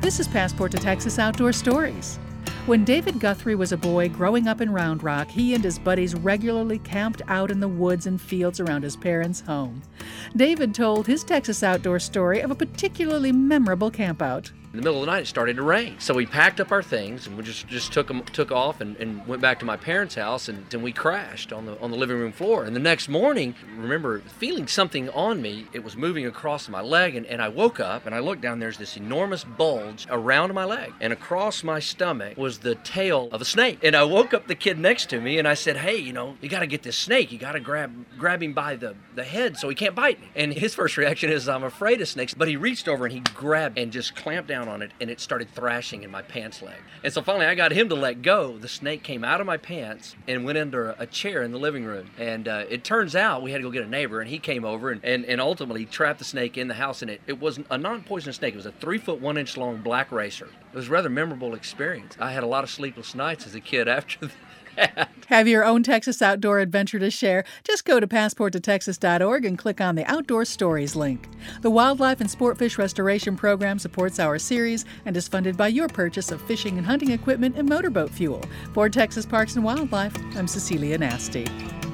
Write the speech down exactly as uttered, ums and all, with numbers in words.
This is Passport to Texas Outdoor Stories. When David Guthrie was a boy growing up in Round Rock, he and his buddies regularly camped out in the woods and fields around his parents' home. David told his Texas Outdoor Story of a particularly memorable campout. In the middle of the night, it started to rain. So we packed up our things and we just, just took them, took off and, and went back to my parents' house, and then we crashed on the on the living room floor. And the next morning, I remember feeling something on me. It was moving across my leg, and, and I woke up and I looked down. There's this enormous bulge around my leg, and across my stomach was the tail of a snake. And I woke up the kid next to me and I said, "Hey, you know, you got to get this snake. You got to grab grab him by the, the head so he can't bite me." And his first reaction is, "I'm afraid of snakes." But he reached over and he grabbed and just clamped down on it, and it started thrashing in my pants leg. And so finally I got him to let go. The snake came out of my pants and went under a chair in the living room. And uh, it turns out we had to go get a neighbor, and he came over and, and, and ultimately trapped the snake in the house. And it, it was a non-poisonous snake. It was a three foot one inch long black racer. It was a rather memorable experience. I had a lot of sleepless nights as a kid after that. Have your own Texas outdoor adventure to share? Just go to passport to texas dot org and click on the Outdoor Stories link. The Wildlife and Sportfish Restoration Program supports our series and is funded by your purchase of fishing and hunting equipment and motorboat fuel. For Texas Parks and Wildlife, I'm Cecilia Nasty.